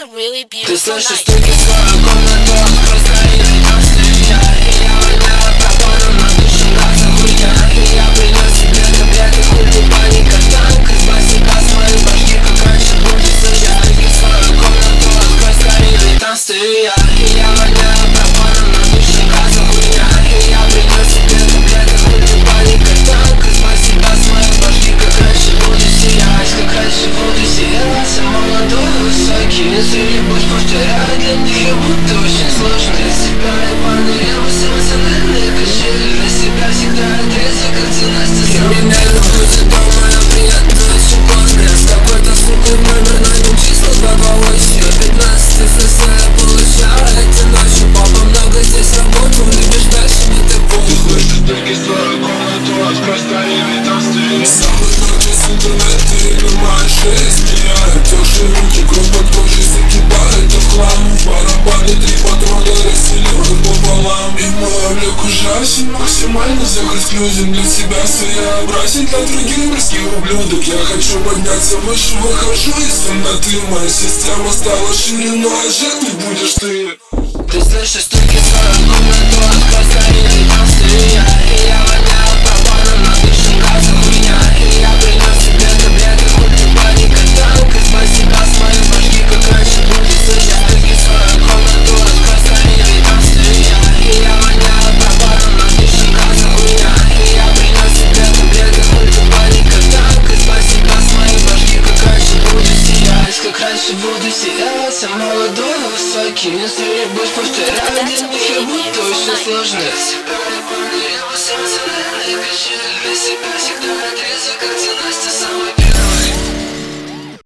a really Ты beautiful слышишь night. стуки в свою комнату, просто идёшь ты и я воняю пропаном на душном газом хуйня. И я принёс себе таблетки, хуй ты паника, танк. Избавь себя с моей башки, как раньше будешь слышать. Стуки в свою комнату, открой скорее, там стою я воняю пропаном на душном газом хуйня. И я принёс себе таблетки, хуй ты паника, танк. Избавь себя с моей башки, как раньше будешь сиять, как раньше буду сиять. Я молодой, высокий, если любовь повторяю, для них я будто очень сложно. Для себя я понырялся в эмоциональные качели, для себя всегда отрезок, как династия. Криминально будет дома, я приеду очень поздно. Я с какой-то сукой в номер найдем числа 2 по 8. 15 ФС я получаю эти ночи. Папа много здесь работал, любишь дальше, не ты пол. Ты слышишь стуки в свою комнату, открой скорее, там стою. Самый ночью с интернета и нормально шесть меня. Отёкшие руки, кровь под кожей закипает в хлам. В барабане 3 патрона расстреливают пополам. И мой облик ужасен, максимально захоть людям. Для тебя своеобразен, для других мирских ублюдок. Я хочу подняться выше, выхожу из темноты. Моя система стала шире, но жертвой будешь ты. Ты слышишь стуки в свою комнату, открой скорее, там стою я воняю пропаном на душном газом хуйня. И я принёс себе таблетки, хуй ты паника, танк. Избавь себя с моей башки, как раньше будешь слышать. Стуки в свою комнату, открой скорее, там стою я воняю пропаном на душном газом хуйня. И я принёс себе таблетки, хуй ты паника, танк. Избавь себя с моей башки, как раньше будешь сиять, как раньше буду сиять. Я молодой, высокий, если любовь повторяю, для них я будто очень сложно. Для себя я понырялся в эмоциональные качели, для себя всегда отрезок, как